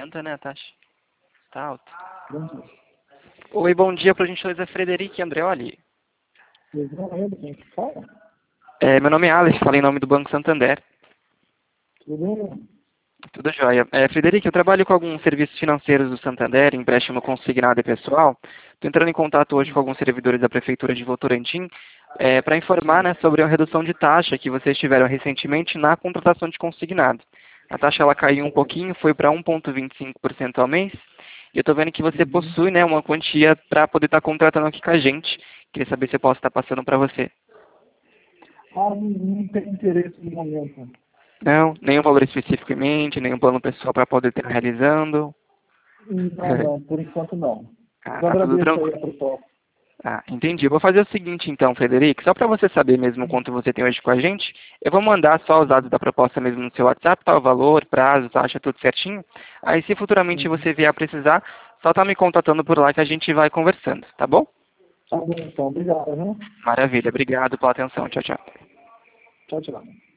1,80, né, a taxa? Tá alta. Bom dia. Oi, bom dia, por gentileza, Frederico Andreoli. Eu não lembro quem que fala. Meu nome é Alex, falei em nome do Banco Santander. Tudo bem? Tudo jóia. Frederico, eu trabalho com alguns serviços financeiros do Santander, empréstimo consignado e pessoal. Estou entrando em contato hoje com alguns servidores da Prefeitura de Votorantim para informar, né, sobre a redução de taxa que vocês tiveram recentemente na contratação de consignado. A taxa ela caiu um pouquinho, foi para 1,25% ao mês. E eu estou vendo que você possui, né, uma quantia para poder estar contratando aqui com a gente. Queria saber se eu posso estar passando para você. Não tem interesse no momento. Não, nenhum valor específico em mente, nenhum plano pessoal para poder estar realizando. Não, por enquanto não. Eu Tá tudo agradeço aí tranquilo. a proposta. Entendi. Eu vou fazer o seguinte então, Frederico, só para você saber mesmo quanto você tem hoje com a gente, eu vou mandar só os dados da proposta mesmo no seu WhatsApp, tá? O valor, prazo, taxa, tudo certinho. Aí se futuramente você vier a precisar, só tá me contatando por lá que a gente vai conversando, tá bom? Tá bom, então. Obrigado, viu? Maravilha. Obrigado pela atenção. Tchau, tchau. Tchau, tchau.